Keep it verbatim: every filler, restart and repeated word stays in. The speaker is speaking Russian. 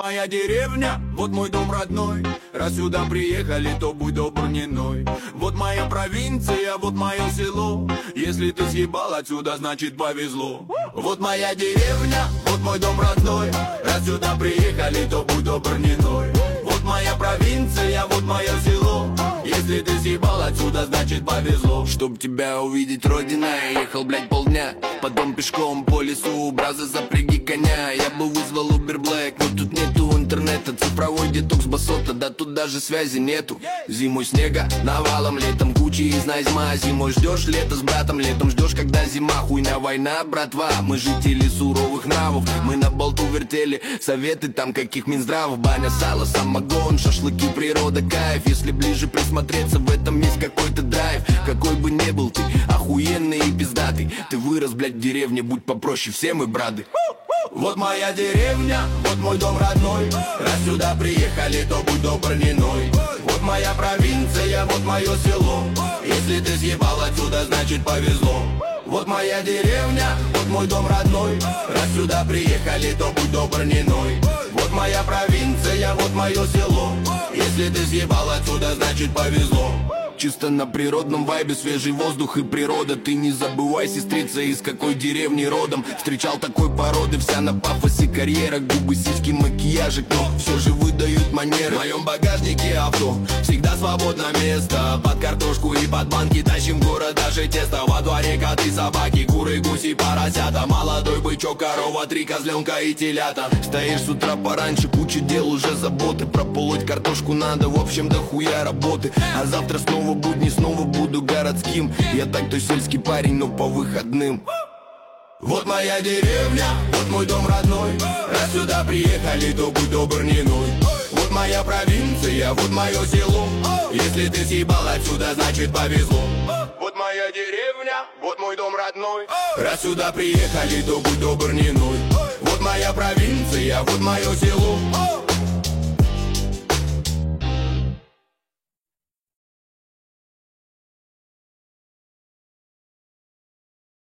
моя деревня, вот мой дом родной. Раз сюда приехали, то будь добр, не ной. Вот моя провинция, вот мое село. Если ты съебал отсюда, значит повезло. Вот моя деревня, вот мой дом родной. Раз сюда приехали, то будь добр, не ной. Вот моя провинция, вот мое село. Если ты съебал отсюда, значит повезло. Чтоб тебя увидеть, родина, я ехал, блядь, полдня. Потом пешком по лесу, браза, запряги коня. Я бы вызвал Uber Black, но тут нету интернета. Цифровой детокс басота, да тут даже связи нету. Зимой снега навалом, летом кучи из назьма. Зимой ждешь лето с братом, летом ждешь, когда зима. Хуйня война, братва, мы жители суровых нравов. Мы на болту вертели, советы там каких Минздравов. Баня, сало, самогон, шашлыки, природа, кайф. Если ближе присмотреться, в этом есть какой-то драйв. Какой бы ни был ты, охуенный и пиздатый. Ты вырос, блядь, в деревне, будь попроще, все мы браты. Вот моя деревня, вот мой дом родной. Раз сюда приехали, то будь добр, не ной. Вот моя провинция, вот мое село. Если ты съебал отсюда, значит повезло. Вот моя деревня, вот мой дом родной. Раз сюда приехали, то будь добр, не ной. Вот моя провинция, вот мое село. Если ты съебал отсюда, значит повезло. Чисто на природном вайбе, свежий воздух и природа. Ты не забывай, сестрица, из какой деревни родом. Встречал такой породы, вся на пафосе карьера. Губы, сиськи, макияжик, но все же выдают манеры. В моем багажнике авто, всегда свободно место. Под картошку и под банки тащим в город даже тесто. Во дворе коты, собаки, куры, гуси, поросята. Молодой бычок, корова, три козленка и телята. Стоишь с утра пораньше, куча дел, уже заботы. Прополоть картошку надо, в общем, дохуя работы. А завтра снова будни, снова буду городским. Я так-то сельский парень, но по выходным. Вот моя деревня, вот мой дом родной. Раз сюда приехали, то будь добр, не ной. Вот моя провинция, вот мое село. Если ты съебал отсюда, значит повезло. Вот моя деревня, вот мой дом родной. Раз сюда приехали, то будь добр, не ной. Вот моя провинция, вот мое село.